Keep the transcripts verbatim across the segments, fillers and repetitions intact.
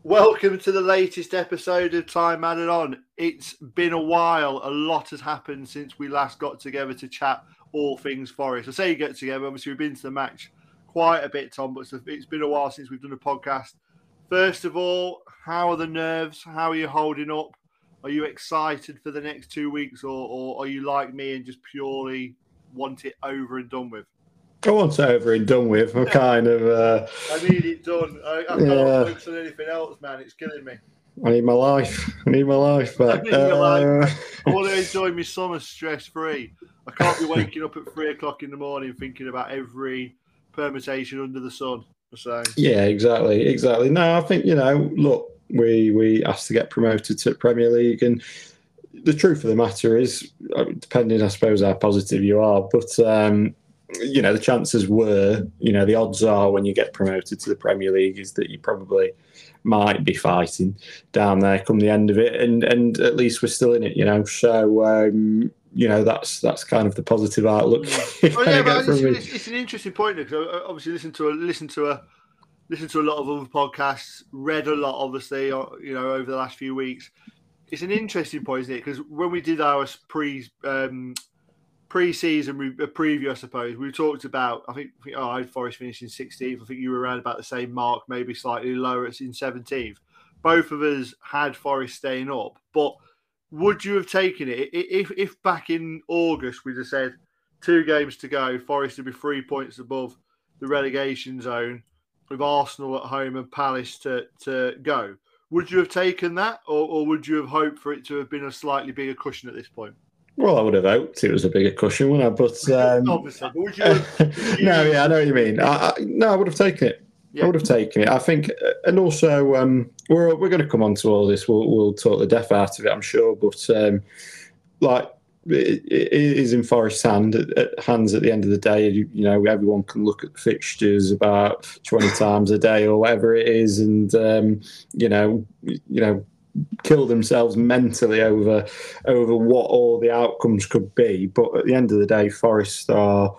Welcome to the latest episode of Time Added On. It's been a while. A lot has happened since we last got together to chat all things Forest. I say you get together, obviously we've been to the match quite a bit, Tom, but it's been a while since we've done a podcast. First of all, how are the nerves? How are you holding up? Are you excited for the next two weeks, or, or are you like me and just purely want it over and done with? I want it over and done with. I'm kind of... Uh, I need it done. I, I can't yeah. focus on anything else, man. It's killing me. I need my life. I need my life back. I, uh, life. I want to enjoy my summer stress-free. I can't be waking up at three o'clock in the morning thinking about every permutation under the sun. So. Yeah, exactly. Exactly. No, I think, you know, look, we, we asked to get promoted to Premier League, and the truth of the matter is, depending, I suppose, how positive you are, but... Um, you know, the chances were, you know, the odds are when you get promoted to the Premier League is that you probably might be fighting down there come the end of it. And, and at least we're still in it, you know. So, um, you know, that's that's kind of the positive outlook. Mm. oh, yeah, but it's, it's, it's an interesting point, because I obviously listen to a, listen to a, listen to a lot of other podcasts, read a lot, obviously, you know, over the last few weeks. It's an interesting point, isn't it? Because when we did our pre... Um, Pre-season re- preview, I suppose, we talked about, I think, oh, I had Forest finishing sixteenth. I think you were around about the same mark, maybe slightly lower, it's in seventeenth. Both of us had Forest staying up. But would you have taken it? If, if back in August we'd have said two games to go, Forest would be three points above the relegation zone with Arsenal at home and Palace to, to go, would you have taken that? Or, or would you have hoped for it to have been a slightly bigger cushion at this point? Well, I would have hoped it was a bigger cushion, wouldn't I? But um, obviously, but would you have, would you... no, yeah, I know what you mean. I, I, no, I would have taken it. Yeah. I would have taken it. I think, and also um, we're we're going to come on to all this. We'll we'll talk the death out of it, I'm sure. But um, like, it, it is in Forest's hand at, at hands at the end of the day. You, you know, everyone can look at the fixtures about twenty times a day or whatever it is, and um, you know, you know. kill themselves mentally over over what all the outcomes could be, but at the end of the day, Forest are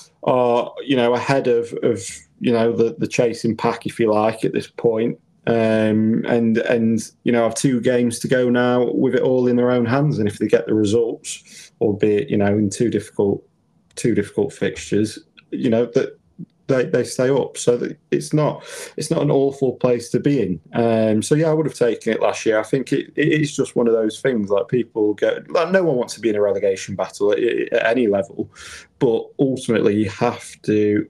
are you know ahead of of you know the the chasing pack, if you like, at this point, um, and and you know have two games to go now with it all in their own hands, and if they get the results, albeit you know in two difficult two difficult fixtures, you know that. They, they stay up, so that it's not it's not an awful place to be in. Um, so yeah, I would have taken it last year. I think it, it is just one of those things. Like people get, like no one wants to be in a relegation battle at, at any level, but ultimately you have to.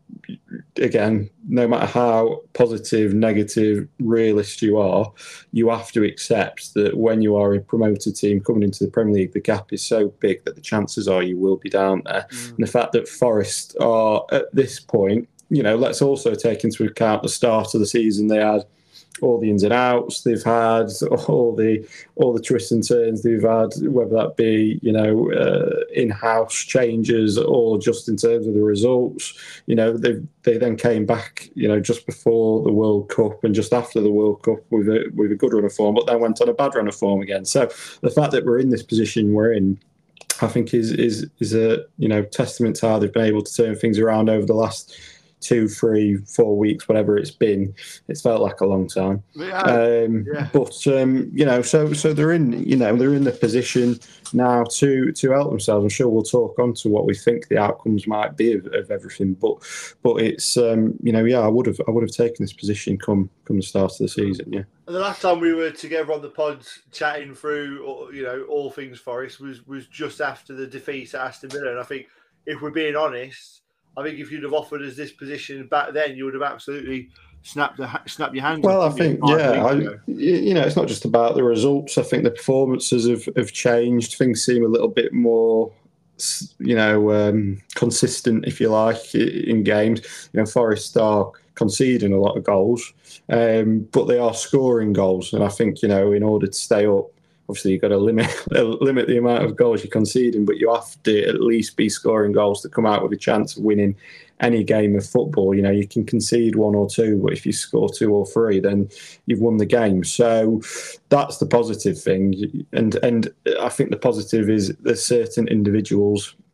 Again, no matter how positive, negative, realist you are, you have to accept that when you are a promoted team coming into the Premier League, the gap is so big that the chances are you will be down there. Mm. And the fact that Forest are at this point, you know, let's also take into account the start of the season. They had all the ins and outs they've had, all the all the twists and turns they've had, whether that be, you know, uh, in-house changes or just in terms of the results. You know, they they then came back, you know, just before the World Cup and just after the World Cup with a with a good run of form, but then went on a bad run of form again. So the fact that we're in this position we're in, I think is is is a, you know, testament to how they've been able to turn things around over the last two, three, four weeks, whatever it's been. It's felt like a long time. Yeah. Um, yeah. But um, you know, so so they're in, you know, they're in the position now to to help themselves. I'm sure we'll talk on to what we think the outcomes might be of, of everything. But but it's um, you know, yeah, I would have I would have taken this position come come the start of the season. Yeah. And the last time we were together on the pods chatting through, you know, all things Forest was was just after the defeat at Aston Villa. And I think if we're being honest, I think if you'd have offered us this position back then, you would have absolutely snapped the, snapped your hands. Well, I think, yeah, I, you know, it's not just about the results. I think the performances have, have changed. Things seem a little bit more, you know, um, consistent, if you like, in games. You know, Forest are conceding a lot of goals, um, but they are scoring goals. And I think, you know, in order to stay up, obviously, you've got to limit limit the amount of goals you're conceding, but you have to at least be scoring goals to come out with a chance of winning any game of football. You know, you can concede one or two, but if you score two or three, then you've won the game. So that's the positive thing. And and I think the positive is there's certain individuals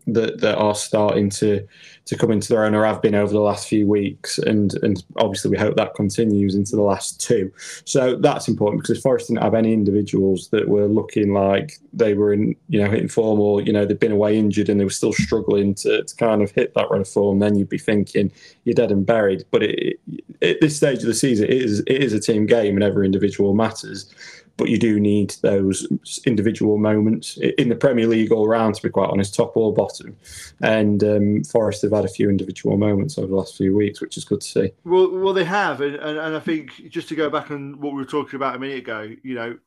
that that are starting to to come into their own, or have been over the last few weeks, and and obviously we hope that continues into the last two. So that's important, because Forest didn't have any individuals that were looking like they were in, you know, hitting form, or, you know, they'd been away injured and they were still struggling to, to kind of hit that run of form. Then you'd be thinking you're dead and buried. But it, it, at this stage of the season, it is it is a team game and every individual matters. But you do need those individual moments in the Premier League all round, to be quite honest, top or bottom. And um, Forest have had a few individual moments over the last few weeks, which is good to see. Well, well, they have, and, and, and I think just to go back on what we were talking about a minute ago, you know,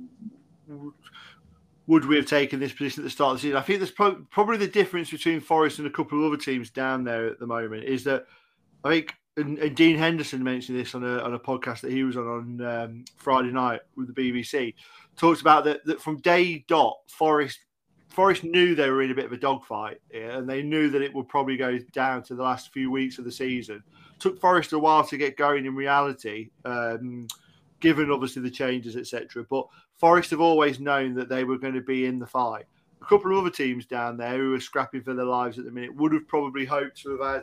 would we have taken this position at the start of the season? I think there's pro- probably the difference between Forest and a couple of other teams down there at the moment is that I think. And, and Dean Henderson mentioned this on a on a podcast that he was on on um, Friday night with the B B C. Talks about that that from day dot, Forest Forest knew they were in a bit of a dogfight, yeah, and they knew that it would probably go down to the last few weeks of the season. Took Forest a while to get going in reality, um, given obviously the changes, et cetera. But Forest have always known that they were going to be in the fight. A couple of other teams down there who are scrapping for their lives at the minute would have probably hoped to have had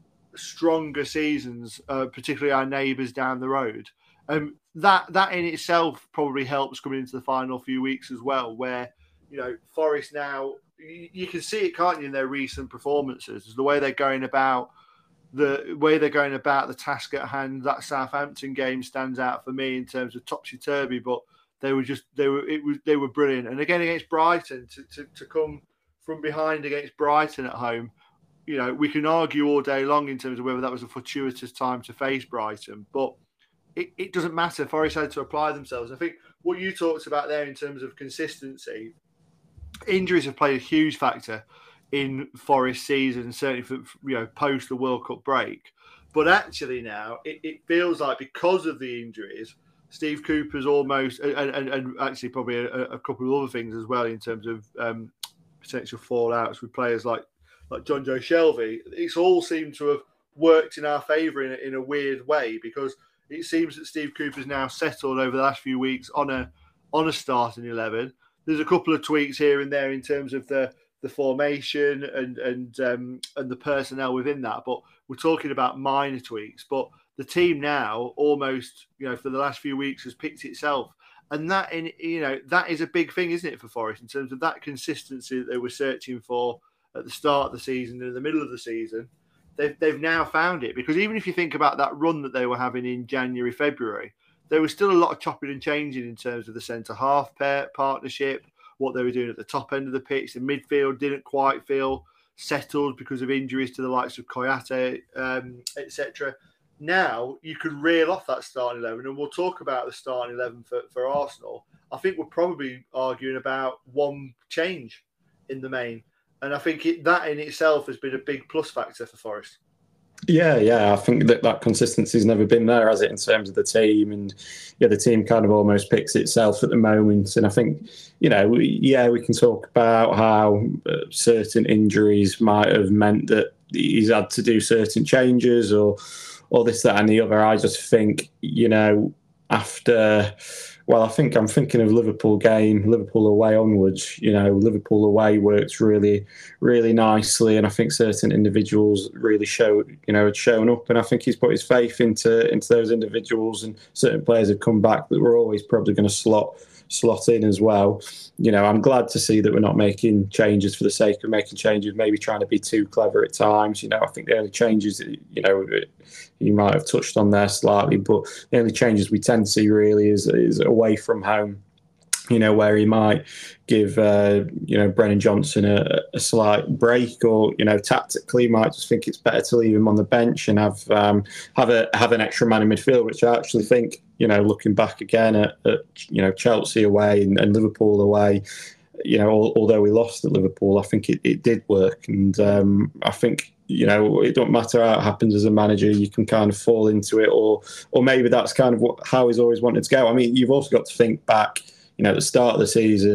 stronger seasons, uh, particularly our neighbours down the road. Um, that that in itself probably helps coming into the final few weeks as well, where, you know, Forest now, you, you can see it, can't you, in their recent performances, the way they're going about the way they're going about the task at hand. That Southampton game stands out for me in terms of topsy-turvy, but they were just they were it was they were brilliant. And again against Brighton, to, to, to come from behind against Brighton at home, you know, we can argue all day long in terms of whether that was a fortuitous time to face Brighton, but it, it doesn't matter. Forest had to apply themselves. I think what you talked about there in terms of consistency, injuries have played a huge factor in Forest season, certainly for, you know, post the World Cup break. But actually now it, it feels like because of the injuries, Steve Cooper's almost, and, and, and actually probably a, a couple of other things as well in terms of um, potential fallouts with players like like John Joe Shelvey, it's all seemed to have worked in our favour in, in a weird way, because it seems that Steve Cooper's now settled over the last few weeks on a on a starting eleven. There's a couple of tweaks here and there in terms of the the formation and and um, and the personnel within that, but we're talking about minor tweaks. But the team now almost, you know, for the last few weeks has picked itself, and that in you know that is a big thing, isn't it, for Forest in terms of that consistency that they were searching for at the start of the season and in the middle of the season. They've, they've now found it, because even if you think about that run that they were having in January, February, there was still a lot of chopping and changing in terms of the centre-half pair partnership, what they were doing at the top end of the pitch. The midfield didn't quite feel settled because of injuries to the likes of Koyate, um, et cetera. Now you can reel off that starting eleven, and we'll talk about the starting eleven for, for Arsenal. I think we're probably arguing about one change in the main. And I think it, that in itself has been a big plus factor for Forest. Yeah, yeah. I think that that consistency's never been there, has it, in terms of the team? And yeah, the team kind of almost picks itself at the moment. And I think, you know, yeah, we can talk about how uh, certain injuries might have meant that he's had to do certain changes or, or this, that, and the other. I just think, you know, after... Well, I think I'm thinking of Liverpool game, Liverpool away onwards. You know, Liverpool away worked really, really nicely, and I think certain individuals really showed, you know, had shown up, and I think he's put his faith into into those individuals, and certain players have come back that were always probably going to slot slot in as well. You know, I'm glad to see that we're not making changes for the sake of making changes, maybe trying to be too clever at times. You know, I think the only changes, you know, you might have touched on there slightly, but the only changes we tend to see really is, is away from home, you know, where he might give, uh, you know, Brennan Johnson a, a slight break, or, you know, tactically might just think it's better to leave him on the bench and have um, have a have an extra man in midfield, which I actually think, you know, looking back again at, at you know, Chelsea away and, and Liverpool away, you know, al- although we lost at Liverpool, I think it, it did work. And um, I think, you know, it don't matter how it happens as a manager, you can kind of fall into it, or or maybe that's kind of what how he's always wanted to go. I mean, you've also got to think back, you know, at the start of the season,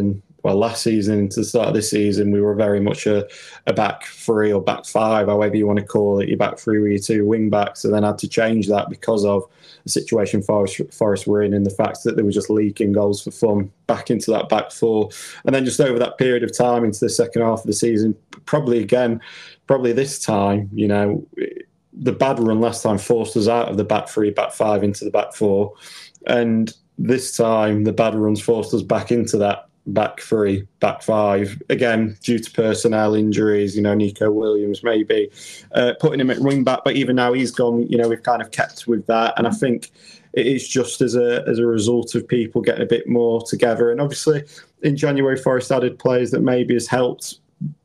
well, last season into the start of this season, we were very much a, a back three or back five, however you want to call it. Your back three with your two wing backs, and then had to change that because of the situation Forest, Forest were in, and the fact that they were just leaking goals for fun back into that back four. And then just over that period of time into the second half of the season, probably again, probably this time, you know, the bad run last time forced us out of the back three, back five into the back four. And this time, the bad runs forced us back into that back three, back five. Again, due to personnel injuries, you know, Nico Williams maybe uh, putting him at wing back, but even now he's gone, you know, we've kind of kept with that. And I think it is just as a as a result of people getting a bit more together. And obviously, in January, Forest added players that maybe has helped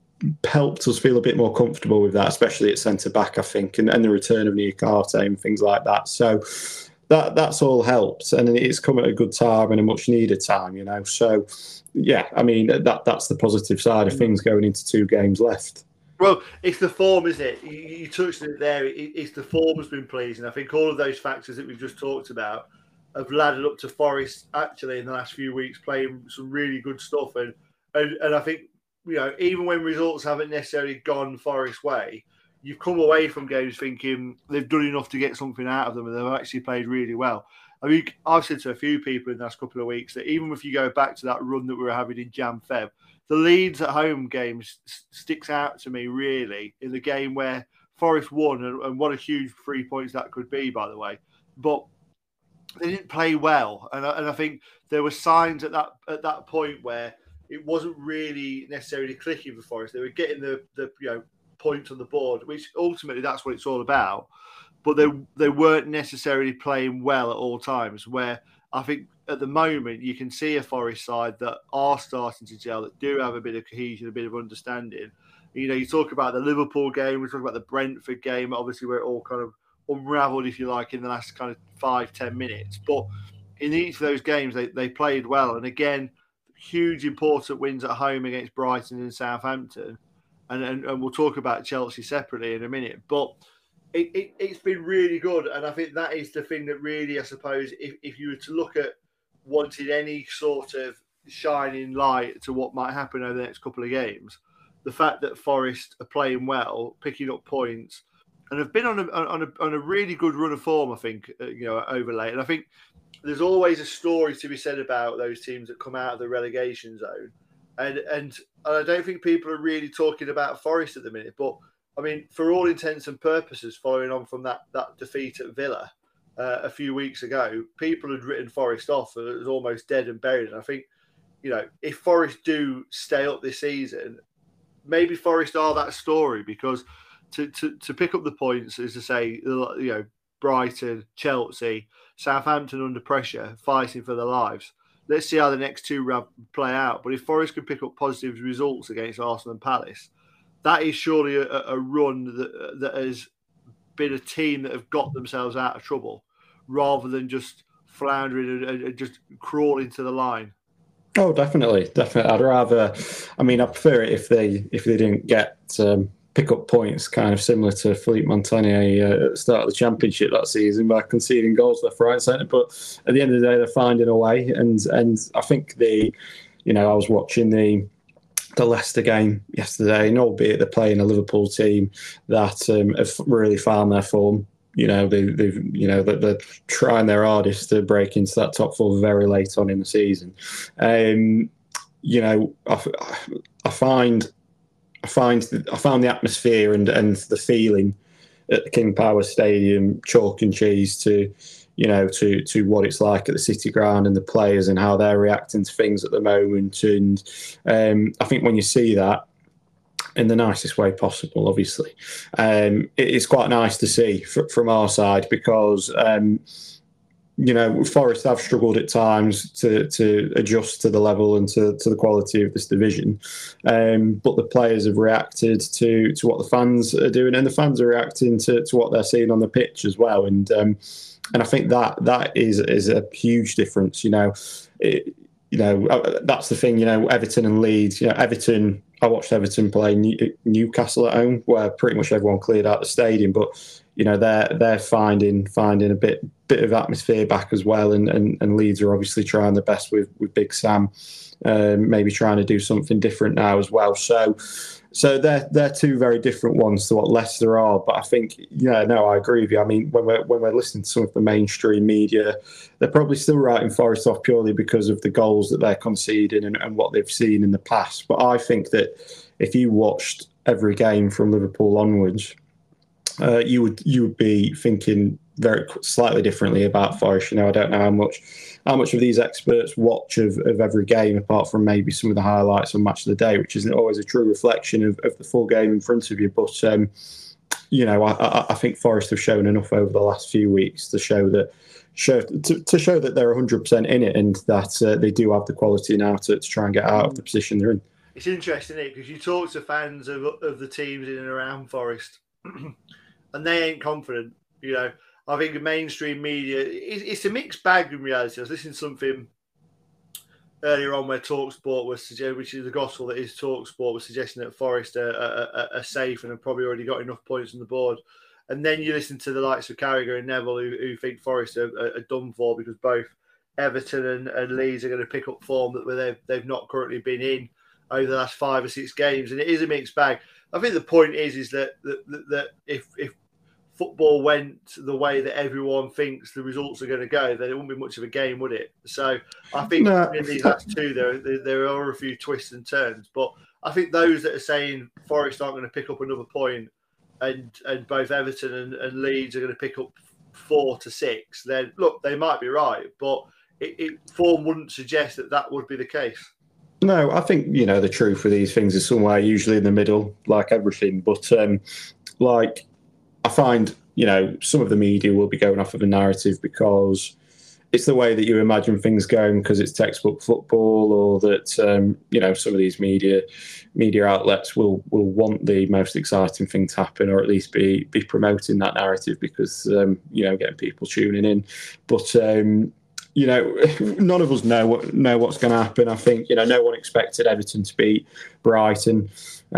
helped us feel a bit more comfortable with that, especially at centre back, I think, and, and the return of Niakate and things like that. So that that's all helped, and it's come at a good time and a much needed time, you know. So yeah, I mean that that's the positive side of things going into two games left. Well, it's the form, isn't it? You, you touched on it there. It, it's the form has been pleasing. I think all of those factors that we've just talked about have laddered up to Forest actually in the last few weeks playing some really good stuff, and and, and I think, you know, even when results haven't necessarily gone Forest's way, you've come away from games thinking they've done enough to get something out of them, and they've actually played really well. I mean, I've said to a few people in the last couple of weeks that even if you go back to that run that we were having in Jan Feb, the Leeds at home games sticks out to me really in the game where Forest won, and, and what a huge three points that could be, by the way. But they didn't play well, and I, and I think there were signs at that at that point where it wasn't really necessarily clicking for Forest. They were getting the, the you know points on the board, which ultimately that's what it's all about. But they they weren't necessarily playing well at all times. Where I think at the moment you can see a Forest side that are starting to gel, that do have a bit of cohesion, a bit of understanding. You know, you talk about the Liverpool game, we talk about the Brentford game, obviously where it all kind of unravelled, if you like, in the last kind of five, ten minutes. But in each of those games, they, they played well. And again, huge important wins at home against Brighton and Southampton, and, and and we'll talk about Chelsea separately in a minute. But it, it, it's been really good, and I think that is the thing that really, I suppose, if, if you were to look at wanting any sort of shining light to what might happen over the next couple of games, the fact that Forest are playing well, picking up points, and have been on a on a on a really good run of form, I think, uh, you know, over late. And I think there's always a story to be said about those teams that come out of the relegation zone. And, and and I don't think people are really talking about Forest at the minute. But, I mean, for all intents and purposes, following on from that, that defeat at Villa uh, a few weeks ago, people had written Forest off as almost dead and buried. And I think, you know, if Forest do stay up this season, maybe Forest are that story, because to, to, to pick up the points, as to say, you know, Brighton, Chelsea, Southampton under pressure, fighting for their lives. Let's see how the next two play out. But if Forest can pick up positive results against Arsenal and Palace, that is surely a, a run that, that has been a team that have got themselves out of trouble, rather than just floundering and, and just crawling to the line. Oh, definitely, definitely. I'd rather. I mean, I prefer it if they if they didn't get. Um, pick up points, kind of similar to Philippe Montagnier uh, at the start of the Championship that season by conceding goals left, right, and centre. But at the end of the day, they're finding a way, and and I think the, you know, I was watching the the Leicester game yesterday, and albeit they're playing a Liverpool team that um, have really found their form. You know, they, they've, you know, they're, they're trying their hardest to break into that top four very late on in the season. Um, you know, I, I find. I find I found the atmosphere and, and the feeling at the King Power Stadium chalk and cheese to, you know, to to what it's like at the City Ground and the players and how they're reacting to things at the moment. And um, I think when you see that in the nicest way possible, obviously, um, it, it's quite nice to see f- from our side, because. Um, You know, Forest have struggled at times to, to adjust to the level and to, to the quality of this division. Um, but the players have reacted to, to what the fans are doing, and the fans are reacting to, to what they're seeing on the pitch as well. And um, and I think that that is is a huge difference. You know, it, you know that's the thing. You know, Everton and Leeds. You know, Everton I watched Everton play New, Newcastle at home, where pretty much everyone cleared out the stadium. But you know, they're they're finding finding a bit bit of atmosphere back as well, and and, and Leeds are obviously trying their best with with Big Sam, um, maybe trying to do something different now as well. So. So they're they're two very different ones to what Leicester are. But I think, yeah, no, I agree with you. I mean, when we're when we're listening to some of the mainstream media, they're probably still writing Forest off purely because of the goals that they're conceding and, and what they've seen in the past. But I think that if you watched every game from Liverpool onwards, uh, you would you would be thinking very slightly differently about Forest. You know, I don't know how much how much of these experts watch of, of every game, apart from maybe some of the highlights on Match of the Day, which isn't always a true reflection of, of the full game in front of you. But um, you know, I, I think Forest have shown enough over the last few weeks to show that show to, to show that they're one hundred percent in it, and that uh, they do have the quality now to, to try and get out of the position they're in. It's interesting, isn't it? Because you talk to fans of of the teams in and around Forest, and they ain't confident. You know, I think the mainstream media, it's a mixed bag in reality. I was listening to something earlier on where TalkSport was suggesting, which is the gospel that is TalkSport, was suggesting that Forest are, are, are safe and have probably already got enough points on the board. And then you listen to the likes of Carragher and Neville, who, who think Forest are, are, are done for because both Everton and, and Leeds are going to pick up form that they've, they've not currently been in over the last five or six games. And it is a mixed bag. I think the point is, is that, that, that if, if football went the way that everyone thinks the results are going to go, then it wouldn't be much of a game, would it? So I think no. in these last two, there, there there are a few twists and turns. But I think those that are saying Forest aren't going to pick up another point, and and both Everton and, and Leeds are going to pick up four to six, then look, they might be right, but it, it form wouldn't suggest that that would be the case. No, I think, you know, the truth of these things is somewhere usually in the middle, like everything. But um, like. I find, you know, some of the media will be going off of a narrative because it's the way that you imagine things going, because it's textbook football, or that, um, you know, some of these media media outlets will will want the most exciting thing to happen, or at least be be promoting that narrative because, um, you know, getting people tuning in. But, um, you know, none of us know what know what's going to happen. I think, you know, no one expected Everton to beat Brighton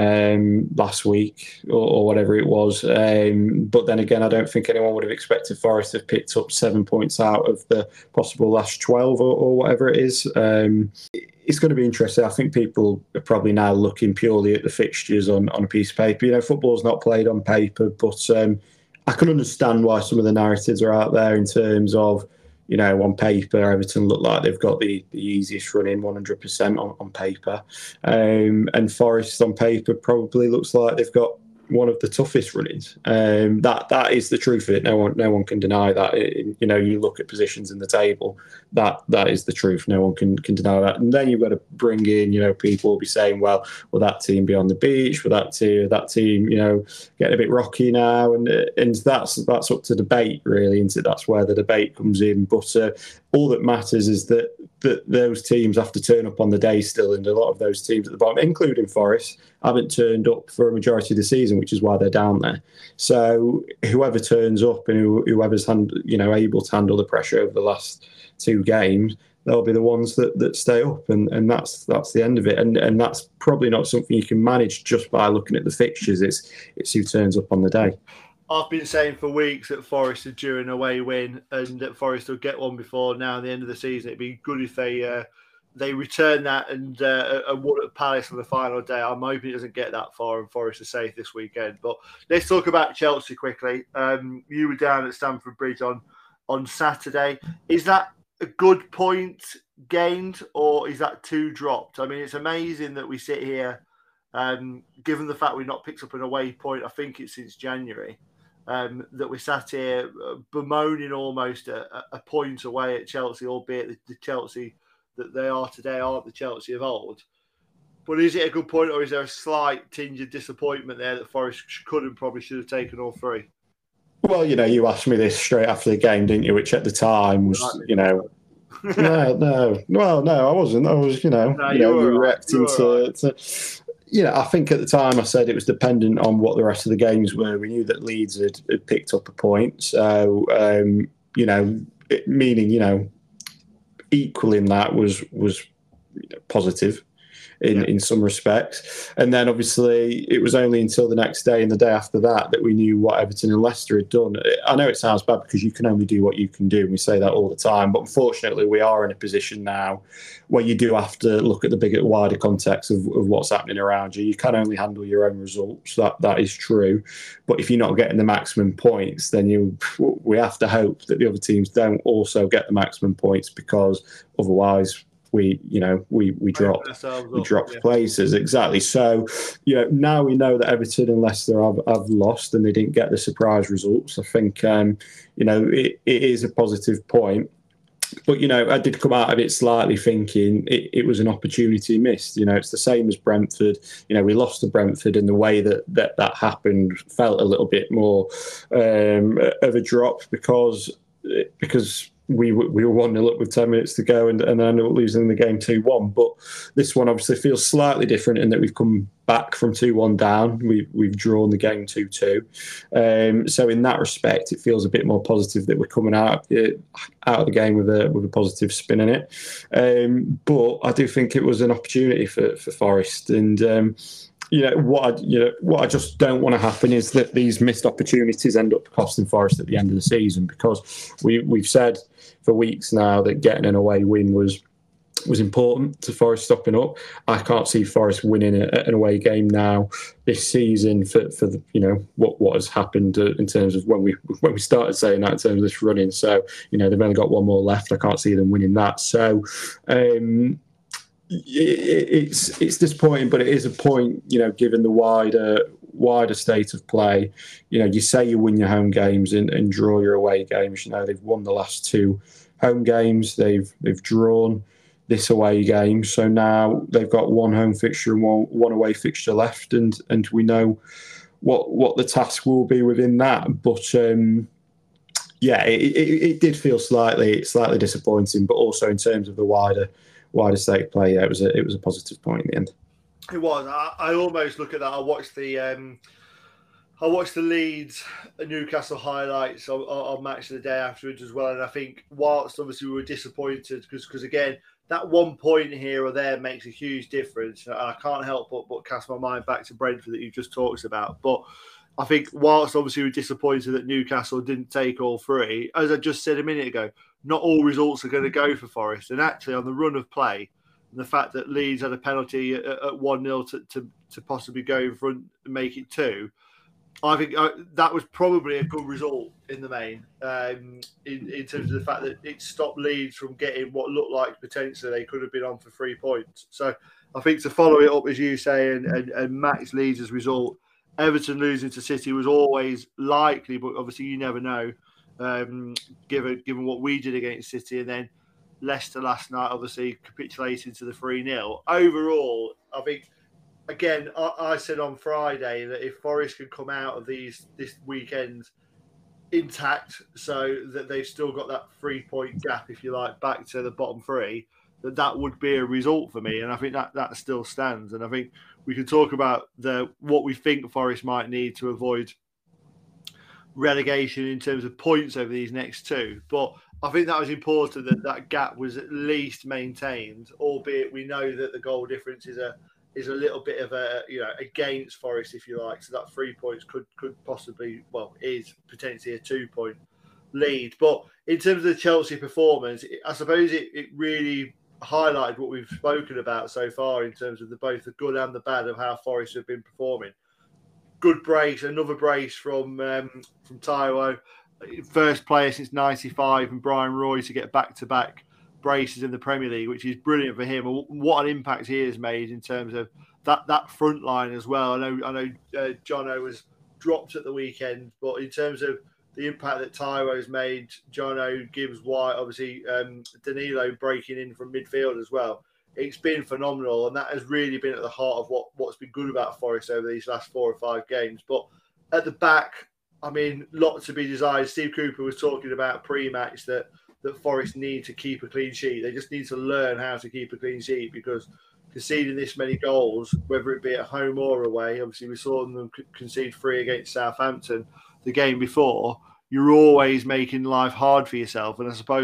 um, last week or, or whatever it was. Um, but then again, I don't think anyone would have expected Forest to have picked up seven points out of the possible last twelve or, or whatever it is. Um, it's going to be interesting. I think people are probably now looking purely at the fixtures on, on a piece of paper. You know, football's not played on paper, but um, I can understand why some of the narratives are out there in terms of, you know, on paper, Everton look like they've got the, the easiest run in one hundred percent on, on paper. Um, and Forest on paper probably looks like they've got one of the toughest run-ins. Um, that that is the truth of it. No one no one can deny that. It, you know, you look at positions in the table, that that is the truth. No one can can deny that. And then you've got to bring in, you know, people will be saying, well, will that team be on the beach? Will that team that team, you know, get a bit rocky now? And and that's that's up to debate, really. And that's where the debate comes in. But uh, all that matters is that that those teams have to turn up on the day still, and a lot of those teams at the bottom, including Forest, haven't turned up for a majority of the season, which is why they're down there. So whoever turns up and who, whoever's hand, you know, able to handle the pressure over the last two games, they'll be the ones that, that stay up, and, and that's that's the end of it. And and that's probably not something you can manage just by looking at the fixtures. It's it's who turns up on the day. I've been saying for weeks that Forest are due an away win, and that Forest will get one before now at the end of the season. It'd be good if they uh, they return that and uh, and won at Palace on the final day. I'm hoping it doesn't get that far and Forest are safe this weekend. But let's talk about Chelsea quickly. Um, you were down at Stamford Bridge on, on Saturday. Is that a good point gained, or is that two dropped? I mean, it's amazing that we sit here, um, given the fact we've not picked up an away point, I think it's since January. Um, that we sat here bemoaning almost a, a point away at Chelsea, albeit the, the Chelsea that they are today aren't the Chelsea of old. But is it a good point, or is there a slight tinge of disappointment there that Forest could and probably should have taken all three? Well, you know, you asked me this straight after the game, didn't you? Which at the time was, you know, no, no, well, no, I wasn't. I was, you know, no, you know, you reacting to, right. to. You know, I think at the time I said it was dependent on what the rest of the games were. We knew that Leeds had, had picked up a point. So, um, you know, it, meaning, you know, equaling that was, was you know, positive. in, yeah. in some respects. And then obviously it was only until the next day and the day after that that we knew what Everton and Leicester had done. I know it sounds bad because you can only do what you can do, and we say that all the time, but unfortunately we are in a position now where you do have to look at the bigger, wider context of, of what's happening around you. You can only handle your own results. That that is true. But if you're not getting the maximum points, then you we have to hope that the other teams don't also get the maximum points, because otherwise we, you know, we we drop we drop yeah. places. Exactly. So, you know, now we know that Everton and Leicester have, have lost and they didn't get the surprise results. I think, um, you know, it, it is a positive point. But, you know, I did come out of it slightly thinking it, it was an opportunity missed. You know, it's the same as Brentford. You know, we lost to Brentford, and the way that that, that happened felt a little bit more um, of a drop because because we we were one nil up with ten minutes to go and, and ended up losing the game two one. But this one obviously feels slightly different in that we've come back from two one down. We, we've drawn the game two two. Um, so in that respect, it feels a bit more positive that we're coming out, uh, out of the game with a with a positive spin in it. Um, but I do think it was an opportunity for, for Forest. And um, you know what I, you know what I just don't want to happen is that these missed opportunities end up costing Forest at the end of the season, because we we've said for weeks now that getting an away win was was important to Forest stopping up. I can't see Forest winning a, an away game now this season for, for the, you know, what, what has happened uh, in terms of when we when we started saying that in terms of this running. So, you know, they've only got one more left. I can't see them winning that. So um, it, it's it's disappointing, but it is a point, you know, given the wider wider state of play. You know, you say you win your home games and, and draw your away games. You know, they've won the last two home games. They've they've drawn this away game. So now they've got one home fixture and one, one away fixture left, and and we know what what the task will be within that. But um, yeah, it, it, it did feel slightly slightly disappointing, but also in terms of the wider wider state of play, yeah, it was a it was a positive point in the end. It was. I, I almost look at that. I watched the um, I watched the Leeds Newcastle highlights on, on match of the day afterwards as well, and I think whilst obviously we were disappointed because because again, that one point here or there makes a huge difference. And I can't help but, but cast my mind back to Brentford that you just talked about. But I think whilst obviously we're disappointed that Newcastle didn't take all three, as I just said a minute ago, not all results are going to go for Forest. And actually on the run of play, and the fact that Leeds had a penalty at, at one nil to, to, to possibly go in front and make it two, I think uh, that was probably a good result in the main, um, in, in terms of the fact that it stopped Leeds from getting what looked like potentially they could have been on for three points. So I think to follow it up, as you say, and, and, and match Leeds' result, Everton losing to City was always likely, but obviously you never know, um, given given what we did against City. And then Leicester last night obviously capitulating to the three nil. Overall, I think... Again, I, I said on Friday that if Forest could come out of these this weekend intact, so that they've still got that three-point gap, if you like, back to the bottom three, that that would be a result for me. And I think that, that still stands. And I think we can talk about the what we think Forest might need to avoid relegation in terms of points over these next two. But I think that was important that that gap was at least maintained, albeit we know that the goal difference is a is a little bit of a, you know, against Forest, if you like. So that three points could could possibly, well, is potentially a two-point lead. But in terms of the Chelsea performance, I suppose it, it really highlighted what we've spoken about so far in terms of the both the good and the bad of how Forest have been performing. Good brace, another brace from um, from Taiwo. First player since ninety-five, and Brian Roy to get back-to-back braces in the Premier League, which is brilliant for him. What an impact he has made in terms of that that front line as well. I know I know uh, Jono was dropped at the weekend, but in terms of the impact that Taiwo's made, Jono, Gibbs, White, obviously um, Danilo breaking in from midfield as well. It's been phenomenal, and that has really been at the heart of what, what's been good about Forest over these last four or five games. But at the back, I mean, lot to be desired. Steve Cooper was talking about pre-match that that Forest need to keep a clean sheet. They just need to learn how to keep a clean sheet, because conceding this many goals, whether it be at home or away, obviously we saw them concede three against Southampton the game before, you're always making life hard for yourself. And I suppose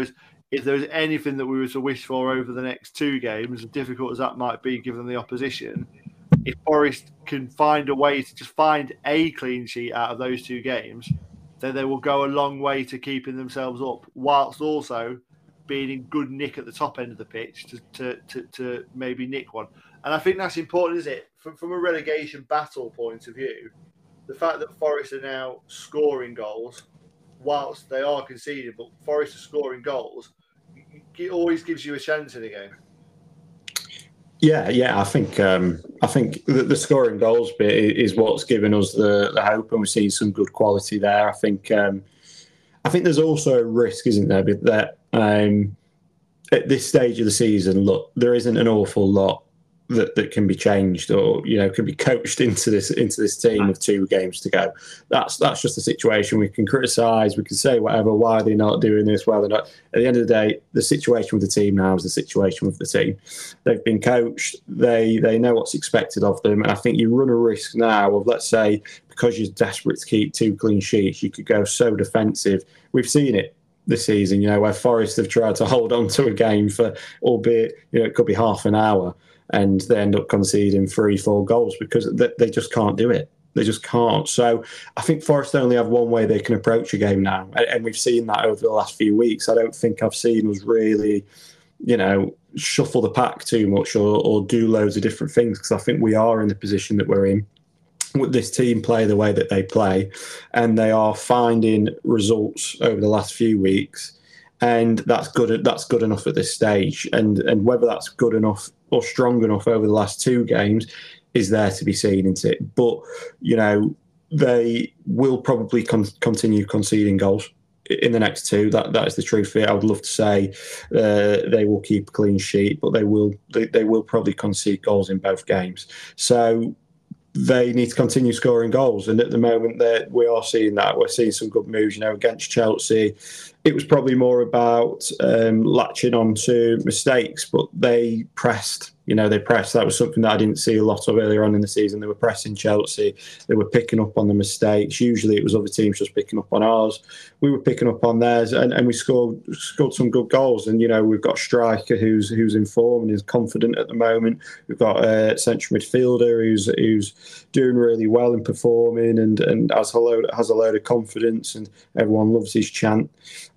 if there's anything that we were to wish for over the next two games, as difficult as that might be given the opposition, if Forest can find a way to just find a clean sheet out of those two games, then they will go a long way to keeping themselves up, whilst also being in good nick at the top end of the pitch to to, to, to maybe nick one. And I think that's important, isn't it? From, from a relegation battle point of view, the fact that Forest are now scoring goals, whilst they are conceding, but Forest are scoring goals, it always gives you a chance in a game. Yeah, yeah, I think um, I think the, the scoring goals bit is what's given us the, the hope, and we're seeing some good quality there. I think um, I think there's also a risk, isn't there, that um, at this stage of the season, look, there isn't an awful lot that, that can be changed or, you know, can be coached into this into this team with two games to go. That's that's just the situation. We can criticise, we can say whatever, why they're not doing this, why they're not. At the end of the day, the situation with the team now is the situation with the team. They've been coached, they they know what's expected of them, and I think you run a risk now of, let's say, because you're desperate to keep two clean sheets, you could go so defensive. We've seen it this season, you know, where Forest have tried to hold on to a game for, albeit, you know, it could be half an hour, and they end up conceding three, four goals because they just can't do it. They just can't. So I think Forest only have one way they can approach a game now. And we've seen that over the last few weeks. I don't think I've seen us really, you know, shuffle the pack too much or, or do loads of different things, because I think we are in the position that we're in. This team play the way that they play, and they are finding results over the last few weeks. And that's good. That's good enough at this stage. And and whether that's good enough or strong enough over the last two games is there to be seen, isn't it? But, you know, they will probably con- continue conceding goals in the next two. That that is the truth of it. I would love to say uh, they will keep a clean sheet, but they will they, they will probably concede goals in both games. So they need to continue scoring goals. And at the moment, that we are seeing that. We're seeing some good moves. You know, against Chelsea, it was probably more about um, latching on to mistakes, but they pressed. You know, they pressed. That was something that I didn't see a lot of earlier on in the season. They were pressing Chelsea. They were picking up on the mistakes. Usually it was other teams just picking up on ours. We were picking up on theirs, and, and we scored scored some good goals. And, you know, we've got a striker who's who's in form and is confident at the moment. We've got a central midfielder who's who's doing really well and performing and, and has, a load, has a load of confidence, and everyone loves his chant.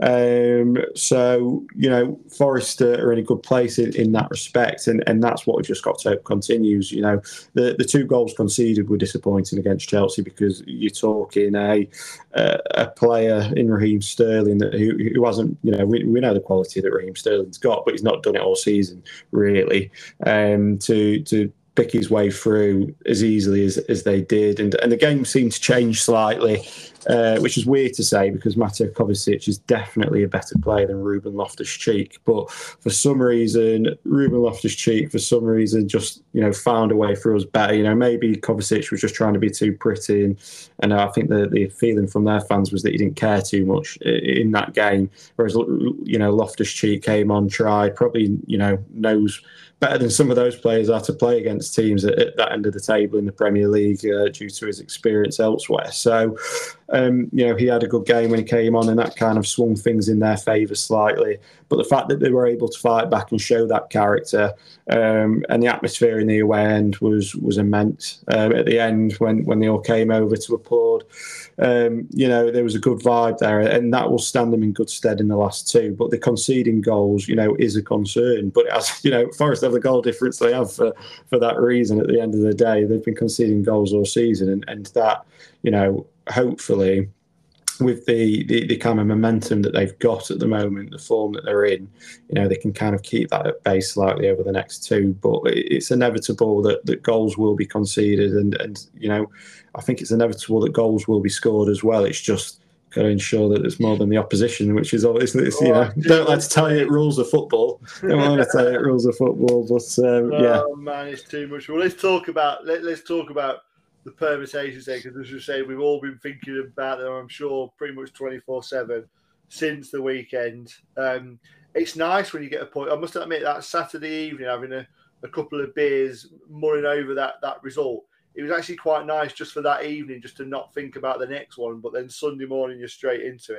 Um, so, you know, Forest are in a good place in, in that respect, and, and that's what we've just got to hope continues. You know, the, the two goals conceded were disappointing against Chelsea, because you're talking a a, a player in Raheem Sterling that who, who hasn't, you know, we, we know the quality that Raheem Sterling's got, but he's not done it all season, really. Um, to to pick his way through as easily as, as they did. And, and the game seemed to change slightly, uh, which is weird to say, because Mateo Kovacic is definitely a better player than Ruben Loftus-Cheek. But for some reason, Ruben Loftus-Cheek, for some reason, just, you know, found a way for us better. You know, maybe Kovacic was just trying to be too pretty. And, and I think the, the feeling from their fans was that he didn't care too much in that game. Whereas, you know, Loftus-Cheek came on, tried, probably, you know, knows better than some of those players are to play against teams at, at that end of the table in the Premier League uh, due to his experience elsewhere. So, um, you know, he had a good game when he came on, and that kind of swung things in their favour slightly. But the fact that they were able to fight back and show that character, um, and the atmosphere in the away end was was immense. Um, at the end, when, when they all came over to applaud, um, you know, there was a good vibe there, and that will stand them in good stead in the last two. But the conceding goals, you know, is a concern. But as you know, Forest have the goal difference they have for, for that reason. At the end of the day, they've been conceding goals all season, and, and that, you know, hopefully, with the, the, the kind of momentum that they've got at the moment, the form that they're in, you know, they can kind of keep that at bay slightly over the next two. But it's inevitable that, that goals will be conceded, and, and, you know, I think it's inevitable that goals will be scored as well. It's just got to ensure that there's more than the opposition, which is obviously, it's, you know, oh, don't like to tell you it rules of football. Don't want to tell you it rules of football, but um, yeah. Oh man, it's too much. Well, let's talk about let, let's talk about the permutations there, because as you say, we've all been thinking about them, I'm sure, pretty much twenty-four seven since the weekend. Um, it's nice when you get a point. I must admit, that Saturday evening, having a, a couple of beers, mulling over that that result, it was actually quite nice just for that evening, just to not think about the next one, but then Sunday morning you're straight into it.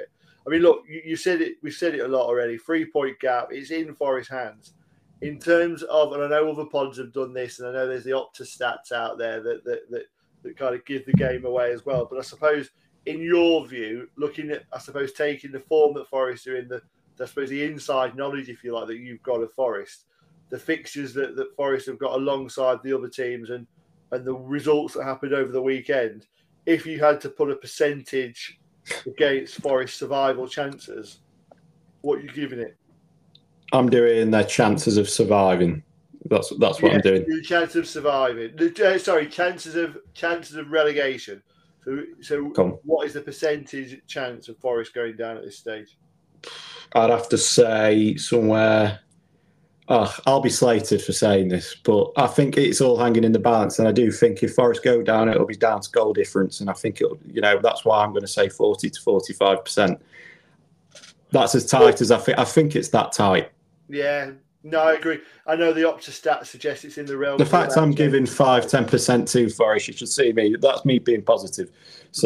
I mean, look, you, you said it. We've said it a lot already. Three point gap. It's in Forest hands. In terms of, and I know other pods have done this, and I know there's the Opta stats out there that that, that that kind of give the game away as well. But I suppose, in your view, looking at, I suppose, taking the form that Forest are in, the, I suppose, the inside knowledge, if you like, that you've got of Forest, the fixtures that, that Forest have got alongside the other teams, and and the results that happened over the weekend, if you had to put a percentage against Forest survival chances, what are you giving it? I'm doing their chances of surviving. That's that's what yeah, I'm doing. The chance of surviving. Uh, sorry, chances of chances of relegation. So, so what is the percentage chance of Forest going down at this stage? I'd have to say somewhere. Oh, I'll be slated for saying this, but I think it's all hanging in the balance. And I do think if Forest go down, it'll be down to goal difference. And I think it'll, you know, that's why I'm going to say forty to forty-five percent. That's as tight as I think. I think it's that tight. Yeah, no, I agree. I know the Opta stats suggest it's in the realm. The fact I'm giving five, ten percent to Forest, you should see me. That's me being positive. So,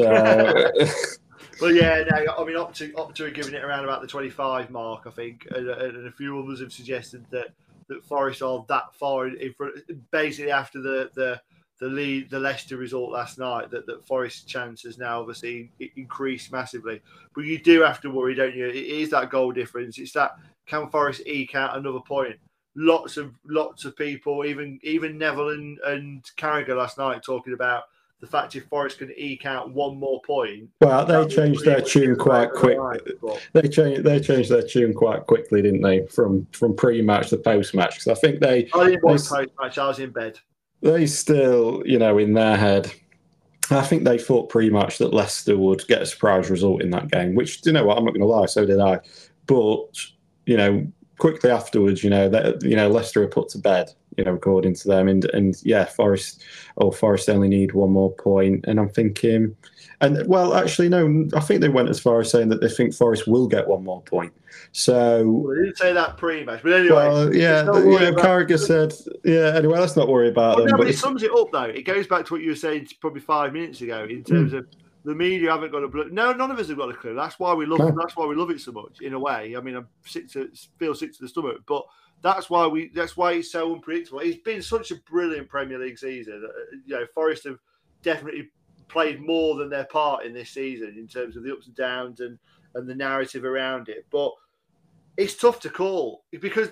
well, yeah, no, I mean, Opta, Opta are giving it around about the twenty-five mark, I think, and, and a few others have suggested that that Forest are that far in front. Basically, after the the the lead, the Leicester result last night, that that Forest's chances now obviously increased massively. But you do have to worry, don't you? It is that goal difference. It's that. Can Forest eke out another point? Lots of lots of people, even even Neville and, and Carragher last night, talking about the fact if Forest can eke out one more point. Well, they changed their tune quite quick. They changed they changed their tune quite quickly, didn't they? From from pre-match to post-match, because I think they. I didn't watch post-match. I was in bed. They still, you know, in their head. I think they thought pre-match that Leicester would get a surprise result in that game. Which, do you know what? I'm not going to lie. So did I. But. You know, quickly afterwards, you know, that you know, Leicester are put to bed, you know, according to them, and and yeah, Forest, oh, Forest only need one more point, and I'm thinking, and well, actually, no, I think they went as far as saying that they think Forest will get one more point. So well, they didn't say that pre-match, but anyway, well, yeah, the, you know, Carragher said, yeah. Anyway, let's not worry about well, them. No, but but it sums it up though. It goes back to what you were saying probably five minutes ago in terms mm. of. The media haven't got a blue. No, none of us have got a clue. That's why we love. No. That's why we love it so much. In a way, I mean, I'm sick to feel sick to the stomach, but that's why we. That's why it's so unpredictable. It's been such a brilliant Premier League season. You know, Forest have definitely played more than their part in this season in terms of the ups and downs and and the narrative around it. But it's tough to call because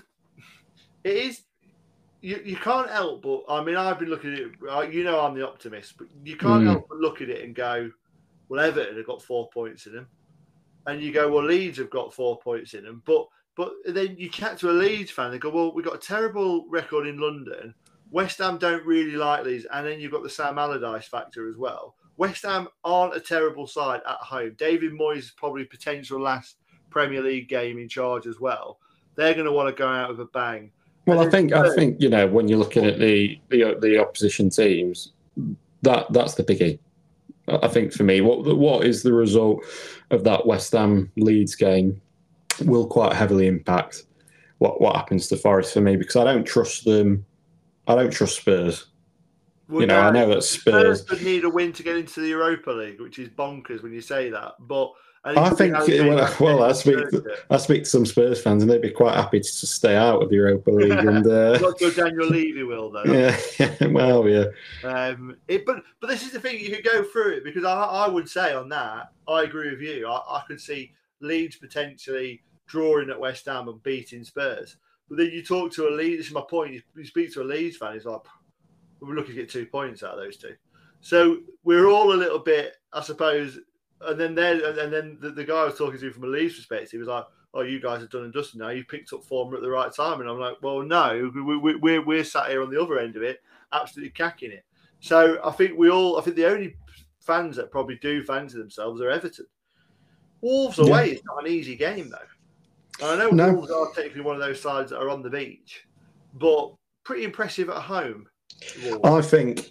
it is. You, you can't help but. I mean, I've been looking at it. You know, I'm the optimist, but you can't mm. help but look at it and go. Well, Everton have got four points in them. And you go, well, Leeds have got four points in them. But but then you chat to a Leeds fan, they go, well, we've got a terrible record in London. West Ham don't really like Leeds. And then you've got the Sam Allardyce factor as well. West Ham aren't a terrible side at home. David Moyes is probably potential last Premier League game in charge as well. They're going to want to go out with a bang. Well, I think, I think you know, when you're looking at the, the, the opposition teams, that that's the biggie. I think for me, what what is the result of that West Ham Leeds game will quite heavily impact what, what happens to Forest for me, because I don't trust them. I don't trust Spurs. Well, you know, no, I know that Spurs, Spurs would need a win to get into the Europa League, which is bonkers when you say that. But I think, I think well, well I speak to, I speak to some Spurs fans, and they'd be quite happy to stay out of the Europa League. And uh, not good Daniel Levy will though. Yeah, yeah, well, yeah. Um, it, but but this is the thing, you could go through it because I, I would say on that I agree with you. I, I could see Leeds potentially drawing at West Ham and beating Spurs. But then you talk to a Leeds. This is my point. You, you speak to a Leeds fan, he's like, we're looking to get two points out of those two. So we're all a little bit, I suppose. And then there, and then the, the guy I was talking to from a Leeds perspective, he was like, "Oh, you guys are done and dusted now. You picked up form at the right time." And I'm like, "Well, no, we, we, we're we're sat here on the other end of it, absolutely cacking it." So I think we all, I think the only fans that probably do fancy themselves are Everton. Wolves away yeah. is not an easy game though. And I know no. Wolves are technically one of those sides that are on the beach, but pretty impressive at home. Wolves. I think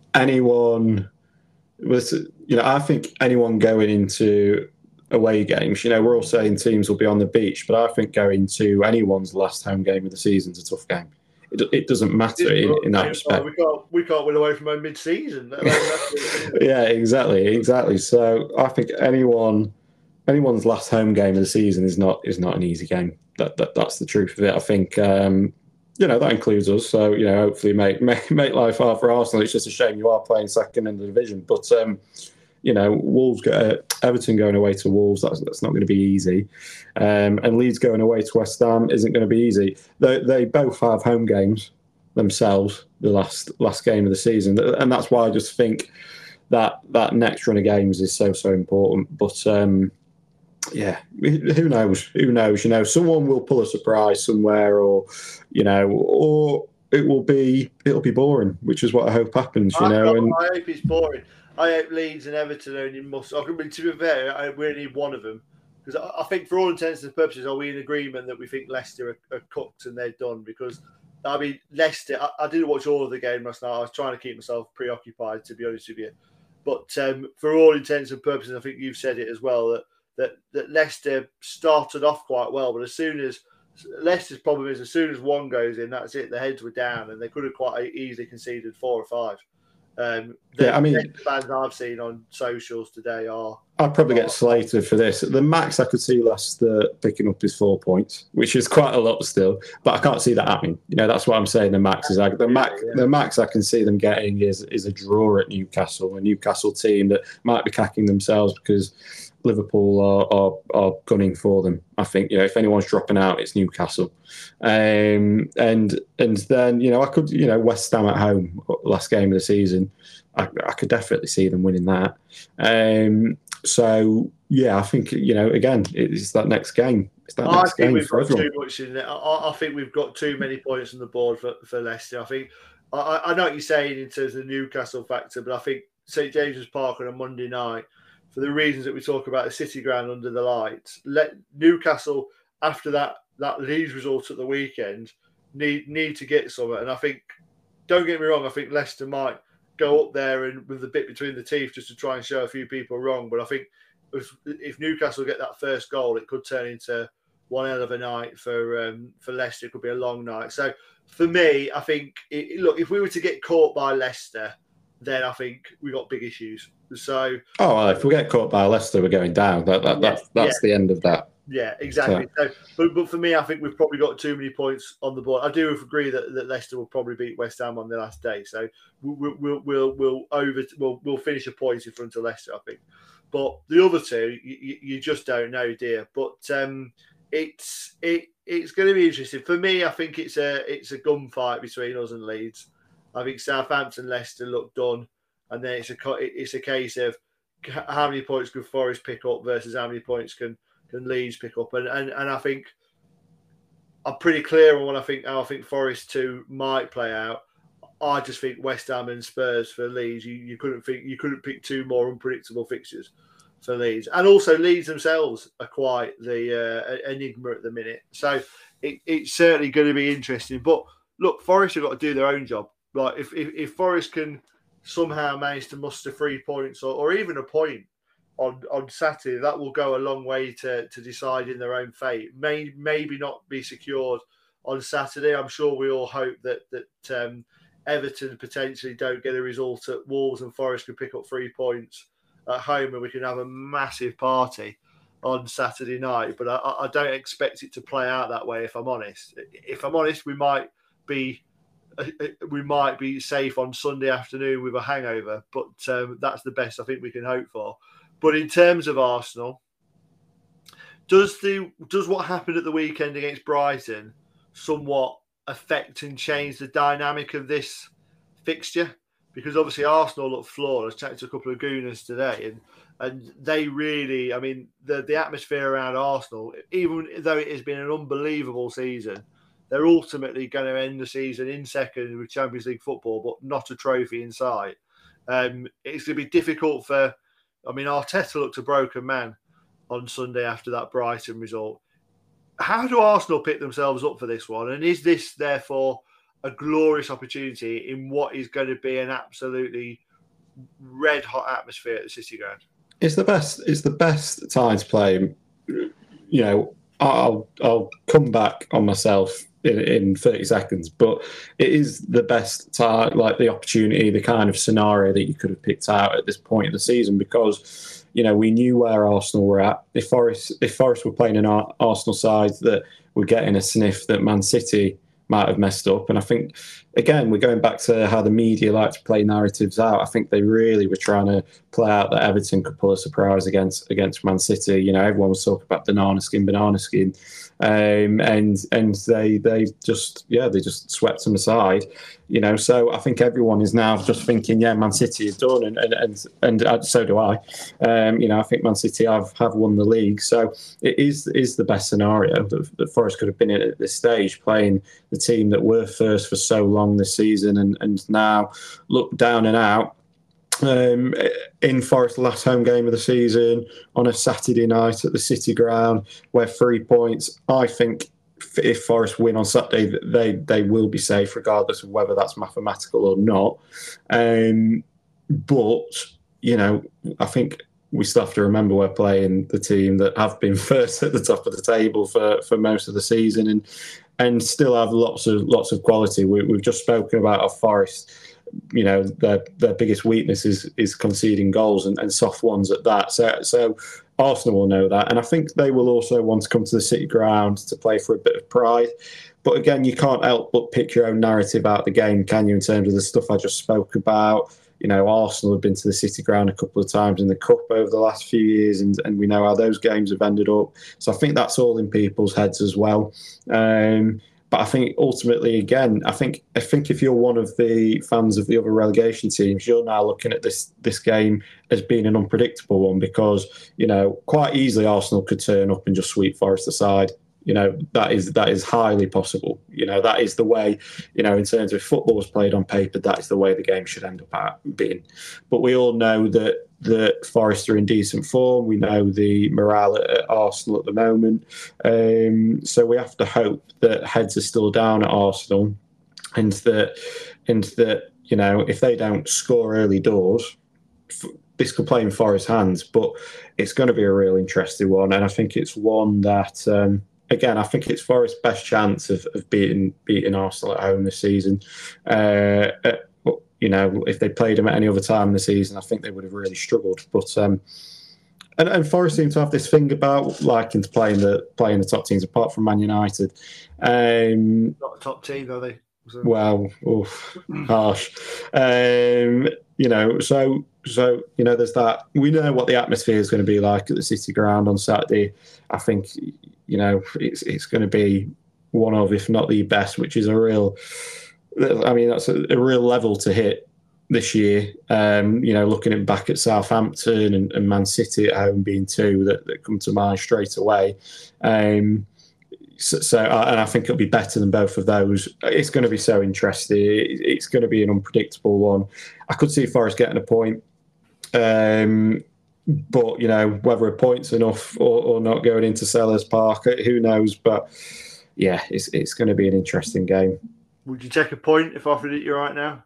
anyone. Was, you know, I think anyone going into away games, you know, we're all saying teams will be on the beach, but I think going to anyone's last home game of the season is a tough game. It, it doesn't matter in, in that respect. We can't, we can't win away from home mid-season. Yeah, exactly, exactly. So I think anyone anyone's last home game of the season is not is not an easy game. That, that that's the truth of it. I think um, you know that includes us. So you know, hopefully make make, make life hard for Arsenal. It's just a shame you are playing second in the division, but um, you know, Wolves go, uh, Everton going away to Wolves. That's that's not going to be easy, um, and Leeds going away to West Ham isn't going to be easy. They they both have home games themselves. The last last game of the season, and that's why I just think that that next run of games is so so important. But um, yeah, who knows? Who knows? You know, someone will pull a surprise somewhere, or you know, or it will be it'll be boring, which is what I hope happens. You I, know, and I hope it's boring. I hope Leeds and Everton only must. I mean, to be fair, I, we only need one of them because I, I think, for all intents and purposes, are we in agreement that we think Leicester are, are cooked and they're done? Because I mean, Leicester. I, I didn't watch all of the game last night. I was trying to keep myself preoccupied, to be honest with you. But um, for all intents and purposes, I think you've said it as well that that that Leicester started off quite well, but as soon as Leicester's problem is, as soon as one goes in, that's it. The heads were down, and they could have quite easily conceded four or five. Um, the yeah, I mean, fans I've seen on socials today are. I'd probably are, get slated for this. The max I could see Leicester picking up is four points, which is quite a lot still, but I can't see that happening. You know, that's what I'm saying. The max is like, the max. Yeah, yeah. The max I can see them getting is is a draw at Newcastle, a Newcastle team that might be cacking themselves because Liverpool are, are are gunning for them. I think, you know, if anyone's dropping out, it's Newcastle. Um, and and then, you know, I could, you know, West Ham at home, last game of the season, I, I could definitely see them winning that. Um, so yeah, I think, you know, again, it's that next game. It's that I next think game we've for got everyone. too much in there. I, I think we've got too many points on the board for, for Leicester. I think I, I know what you're saying in terms of the Newcastle factor, but I think St James's Park on a Monday night, for the reasons that we talk about, the City ground under the lights, let Newcastle, after that that Leeds result at the weekend, need need to get something. And I think, don't get me wrong, I think Leicester might go up there and with the bit between the teeth just to try and show a few people wrong. But I think if, if Newcastle get that first goal, it could turn into one hell of a night for um, for Leicester. It could be a long night. So for me, I think, it, look, if we were to get caught by Leicester, then I think we got big issues. So, oh, well, if we get caught by Leicester, we're going down. That, that, yeah, that's that's yeah. the end of that. Yeah, exactly. So, so but, but for me, I think we've probably got too many points on the board. I do agree that, that Leicester will probably beat West Ham on the last day. So we'll we'll we'll we'll over we'll we'll finish a point in front of Leicester, I think. But the other two, you, you just don't know, dear. But um, it's it it's going to be interesting for me. I think it's a it's a gunfight between us and Leeds. I think Southampton, Leicester look done, and then it's a it's a case of how many points can Forest pick up versus how many points can. Can Leeds pick up, and, and and I think I'm pretty clear on what I think. How I think Forest two might play out. I just think West Ham and Spurs for Leeds. You, you couldn't think you couldn't pick two more unpredictable fixtures for Leeds, and also Leeds themselves are quite the uh, enigma at the minute. So it, it's certainly going to be interesting. But look, Forest have got to do their own job. Like if if, if Forest can somehow manage to muster three points or, or even a point on, on Saturday, that will go a long way to, to deciding their own fate. May maybe not be secured on Saturday. I'm sure we all hope that that um, Everton potentially don't get a result at Wolves and Forest can pick up three points at home and we can have a massive party on Saturday night. But I, I don't expect it to play out that way, if I'm honest. If I'm honest, we might be we might be safe on Sunday afternoon with a hangover, but um, that's the best I think we can hope for. But in terms of Arsenal, does the does what happened at the weekend against Brighton somewhat affect and change the dynamic of this fixture? Because obviously Arsenal look flawed. I was chatting to a couple of Gooners today, and and they really, I mean, the the atmosphere around Arsenal, even though it has been an unbelievable season, they're ultimately going to end the season in second with Champions League football, but not a trophy in sight. Um, it's going to be difficult for. I mean, Arteta looked a broken man on Sunday after that Brighton result. How do Arsenal pick themselves up for this one? And is this, therefore, a glorious opportunity in what is going to be an absolutely red-hot atmosphere at the City Ground? It's the best. It's the best time to play. You know, I'll I'll come back on myself in, in thirty seconds, but it is the best time, like the opportunity, the kind of scenario that you could have picked out at this point of the season, because you know, we knew where Arsenal were at. If Forest, if Forest were playing an Arsenal side that were getting a sniff that Man City might have messed up. And I think, again, we're going back to how the media like to play narratives out. I think they really were trying to play out that Everton could pull a surprise against against Man City. You know, everyone was talking about banana skin, banana skin. Um, and and they they just yeah they just swept them aside, you know. So I think everyone is now just thinking, yeah, Man City are done, and and and, and uh, so do I. Um, you know, I think Man City have, have won the league, so it is is the best scenario that, that Forest could have been in at this stage, playing the team that were first for so long this season, and and now look down and out. Um, in Forest's last home game of the season on a Saturday night at the City Ground, where three points, I think if Forest win on Saturday, they they will be safe regardless of whether that's mathematical or not. Um, but, you know, I think we still have to remember we're playing the team that have been first at the top of the table for, for most of the season, and and still have lots of lots of quality. We, we've just spoken about our Forest. You know, their their biggest weakness is is conceding goals, and, and soft ones at that. So so Arsenal will know that, and I think they will also want to come to the City Ground to play for a bit of pride. But again, you can't help but pick your own narrative out the game, can you? In terms of the stuff I just spoke about. You know, Arsenal have been to the City Ground a couple of times in the Cup over the last few years, and, and we know how those games have ended up. So I think that's all in people's heads as well. Um, But I think ultimately, again, I think I think if you're one of the fans of the other relegation teams, you're now looking at this this game as being an unpredictable one, because, you know, quite easily Arsenal could turn up and just sweep Forest aside. You know, that is that is highly possible. You know, that is the way, you know, in terms of football is played on paper, that is the way the game should end up at being. But we all know that that Forest are in decent form. We know the morale at Arsenal at the moment. Um, so we have to hope that heads are still down at Arsenal, and that, and that, you know, if they don't score early doors, this could play in Forest's hands. But it's going to be a real interesting one. And I think it's one that, um, again, I think it's Forest's best chance of, of beating, beating Arsenal at home this season. Uh, at, You know, if they played them at any other time in the season, I think they would have really struggled. But um, and, and Forest seem to have this thing about liking to play in the playing the top teams, apart from Man United. Um, Not a top team, are they? So. Well, oof, harsh. Um, you know, so so you know, there's that. We know what the atmosphere is going to be like at the City Ground on Saturday. I think, you know, it's it's going to be one of, if not the best, which is a real. I mean, that's a, a real level to hit this year. Um, you know, looking at back at Southampton and, and Man City at home being two that, that come to mind straight away. Um, so, so, and I think it'll be better than both of those. It's going to be so interesting. It's going to be an unpredictable one. I could see Forest getting a point. Um, but, you know, whether a point's enough or, or not going into Sellers Park, who knows? But, yeah, it's it's going to be an interesting game. Would you take a point if I offered it you right now?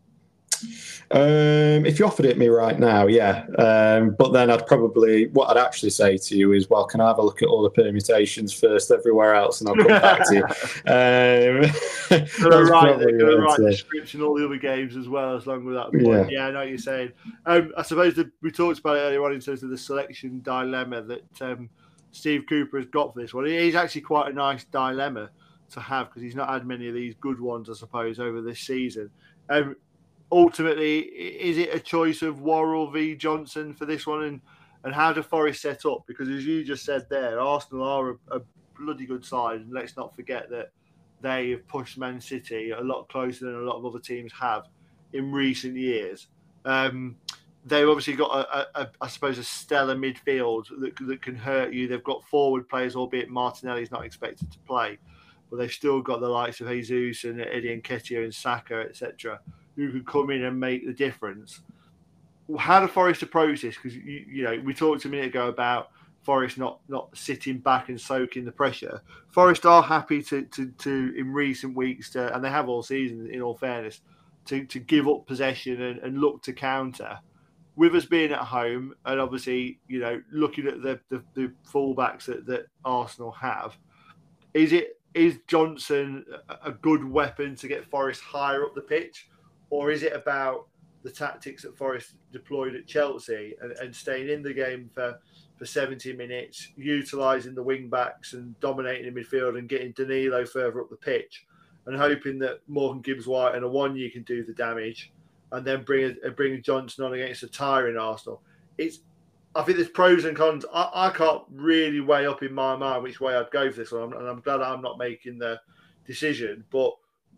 Um, if you offered it me right now, yeah. Um, but then I'd probably, what I'd actually say to you is, well, can I have a look at all the permutations first everywhere else, and I'll come back to you. Um, so right, they're going to write the scripts in all the other games as well, as long with that point. Yeah, yeah, I know what you're saying. Um, I suppose that we talked about it earlier on in terms of the selection dilemma that um, Steve Cooper has got for this one. It is actually quite a nice dilemma to have, because he's not had many of these good ones, I suppose, over this season. Um, ultimately, is it a choice of Worrell v Johnson for this one, and and how do Forest set up? Because as you just said there, Arsenal are a, a bloody good side, and let's not forget that they have pushed Man City a lot closer than a lot of other teams have in recent years. Um, they've obviously got, a, a, a, I suppose, a stellar midfield that, that can hurt you. They've got forward players, albeit Martinelli's not expected to play, but they've still got the likes of Jesus and Eddie Nketiah and Saka, et cetera, who could come in and make the difference. How do Forest approach this? Because, you, you know, we talked a minute ago about Forest not not sitting back and soaking the pressure. Forest are happy to, to, to in recent weeks, to, and they have all season, in all fairness, to, to give up possession and, and look to counter. With us being at home, and obviously, you know, looking at the, the, the fullbacks that, that Arsenal have, is it is Johnson a good weapon to get Forest higher up the pitch? Or is it about the the tactics that Forest deployed at Chelsea and, and staying in the game for, for seventy minutes, utilising the wing backs and dominating in midfield and getting Danilo further up the pitch and hoping that Morgan Gibbs-White and Awoniyi can do the damage and then bring a, bring Johnson on against a tiring Arsenal. It's I think there's pros and cons. I, I can't really weigh up in my mind which way I'd go for this one, and I'm glad I'm not making the decision. But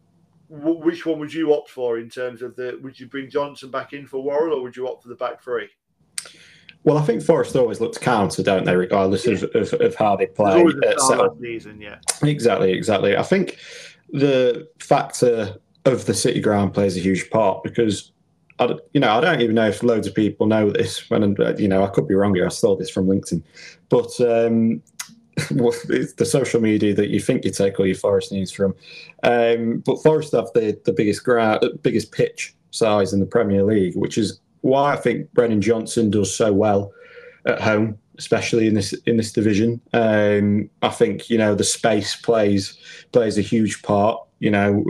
w- which one would you opt for in terms of the? Would you bring Johnson back in for Worrell, or would you opt for the back three? Well, I think Forest always look to counter, don't they, regardless yeah. of, of, of how they play. There's always a uh, season, yeah. Exactly, exactly. I think the factor of the City ground plays a huge part because. I, you know, I don't even know if loads of people know this. When you know, I could be wrong here. I stole this from LinkedIn, but um, it's the social media that you think you take all your Forest news from. Um, but Forest have the the biggest ground, biggest pitch size in the Premier League, which is why I think Brennan Johnson does so well at home, especially in this in this division. Um, I think you know the space plays plays a huge part. You know,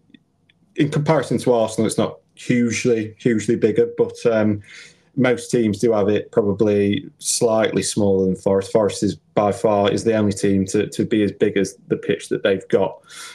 in comparison to Arsenal, it's not. Hugely, hugely bigger, but um, most teams do have it probably slightly smaller than Forest. Forest is by far is the only team to, to be as big as the pitch that they've got.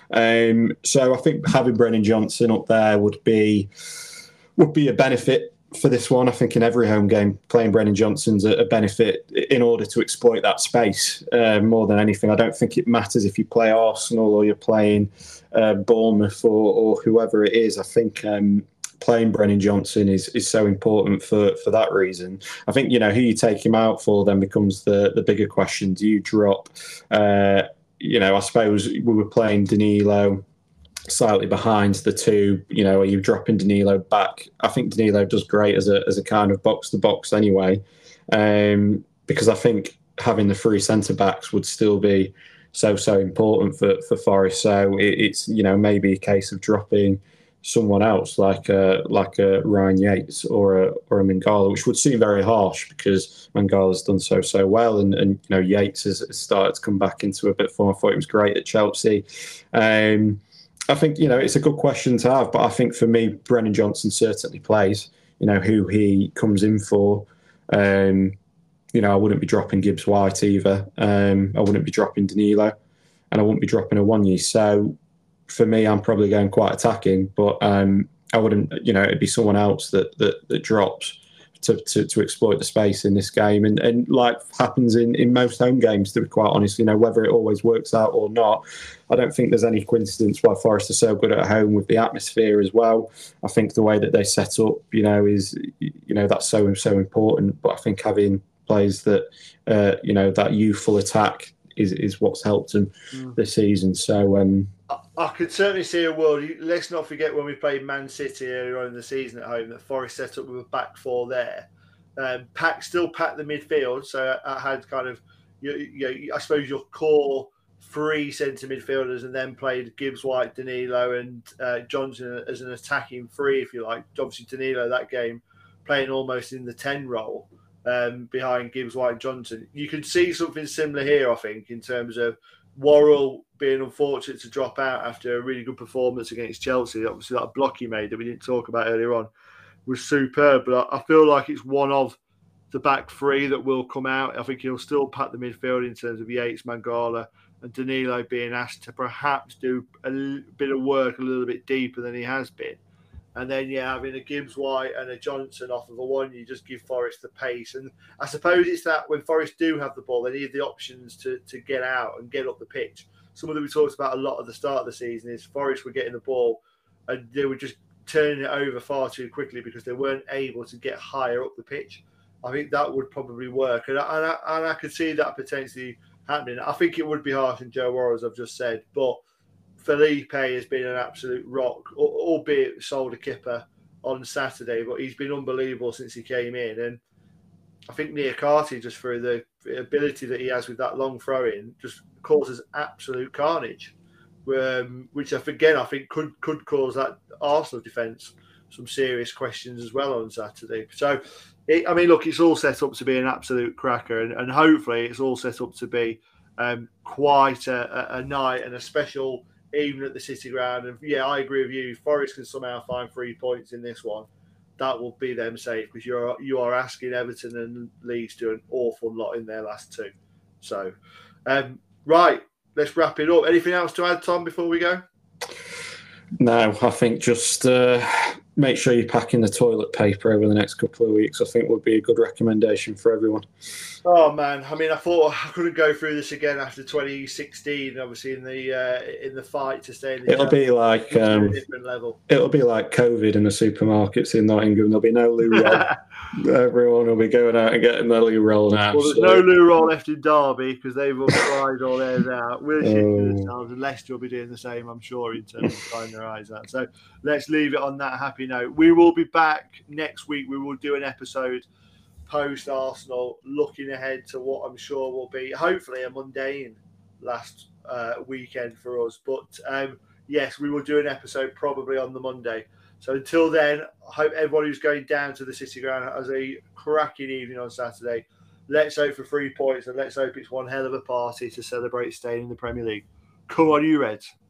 Um, so I think having Brennan Johnson up there would be would be a benefit for this one. I think in every home game, playing Brennan Johnson's a, a benefit in order to exploit that space uh, more than anything. I don't think it matters if you play Arsenal or you're playing uh, Bournemouth or, or whoever it is. I think. Um, Playing Brennan Johnson is, is so important for, for that reason. I think, you know, who you take him out for then becomes the, the bigger question. Do you drop, uh, you know, I suppose we were playing Danilo slightly behind the two, you know, are you dropping Danilo back? I think Danilo does great as a as a kind of box-to-box anyway, um, because I think having the three centre-backs would still be so, so important for, for Forest. So it, it's, you know, maybe a case of dropping someone else like a like a Ryan Yates or a or a Mangala, which would seem very harsh because Mangala's done so so well, and, and you know Yates has started to come back into a bit of form. I thought he was great at Chelsea. Um, I think you know it's a good question to have, but I think for me, Brennan Johnson certainly plays. You know who he comes in for. Um, you know I wouldn't be dropping Gibbs White either. Um, I wouldn't be dropping Danilo, and I wouldn't be dropping Awoniyi. So. For me, I'm probably going quite attacking, but um, I wouldn't, you know, it'd be someone else that that, that drops to, to, to exploit the space in this game. And, and like happens in, in most home games, to be quite honest, you know, whether it always works out or not, I don't think there's any coincidence why Forest are so good at home with the atmosphere as well. I think the way that they set up, you know, is, you know, that's so, so important. But I think having players that, uh, you know, that youthful attack is, is what's helped them mm. this season. So, um, I could certainly see a world. Let's not forget when we played Man City earlier on in the season at home that Forest set up with a back four there. Um, pack still packed the midfield, so I had kind of, you, you, I suppose your core three centre midfielders, and then played Gibbs, White, Danilo, and uh, Johnson as an attacking three, if you like. Obviously, Danilo that game playing almost in the ten role um, behind Gibbs, White, and Johnson. You could see something similar here, I think, in terms of Worrell being unfortunate to drop out after a really good performance against Chelsea. Obviously, that block he made that we didn't talk about earlier on was superb. But I feel like it's one of the back three that will come out. I think he'll still pack the midfield in terms of Yates, Mangala, and Danilo being asked to perhaps do a bit of work a little bit deeper than he has been. And then, yeah, having a Gibbs White and a Johnson off of a one, you just give Forest the pace. And I suppose it's that when Forest do have the ball, they need the options to, to get out and get up the pitch. Something that we talked about a lot at the start of the season is Forest were getting the ball and they were just turning it over far too quickly because they weren't able to get higher up the pitch. I think that would probably work. And I, and I, and I could see that potentially happening. I think it would be harsh on Joe Worrell, as I've just said, but Felipe has been an absolute rock, albeit sold a kipper on Saturday, but he's been unbelievable since he came in. And I think Niakate, just for the ability that he has with that long throw-in, just causes absolute carnage, um, which again I think could could cause that Arsenal defence some serious questions as well on Saturday. So, it, I mean, look, it's all set up to be an absolute cracker, and, and hopefully it's all set up to be um, quite a, a, a night and a special even at the City ground. And yeah, I agree with you. Forest can somehow find three points in this one. that will be them safe, because you're you are asking Everton and Leeds to do an awful lot in their last two. So, um, right, let's wrap it up. Anything else to add, Tom, before we go? No, I think just uh, make sure you're packing the toilet paper over the next couple of weeks. I think would be a good recommendation for everyone. Oh man, I mean, I thought I couldn't go through this again after twenty sixteen. Obviously, in the uh, in the fight to stay in the it'll be like um, a different level. It'll be like COVID in the supermarkets in Nottingham. There'll be no loo roll. Everyone will be going out and getting their loo roll now. Well, there's so. no loo roll left in Derby because they've all tried all theirs out. We'll shit Oh. themselves, and Leicester will be doing the same, I'm sure, in terms of trying their eyes out. So let's leave it on that happy note. We will be back next week. We will do an episode post Arsenal, looking ahead to what I'm sure will be hopefully a mundane last uh, weekend for us. But um, yes, we will do an episode probably on the Monday. So until then, I hope everybody who's going down to the City Ground has a cracking evening on Saturday. Let's hope for three points, and let's hope it's one hell of a party to celebrate staying in the Premier League. Come on, you Reds.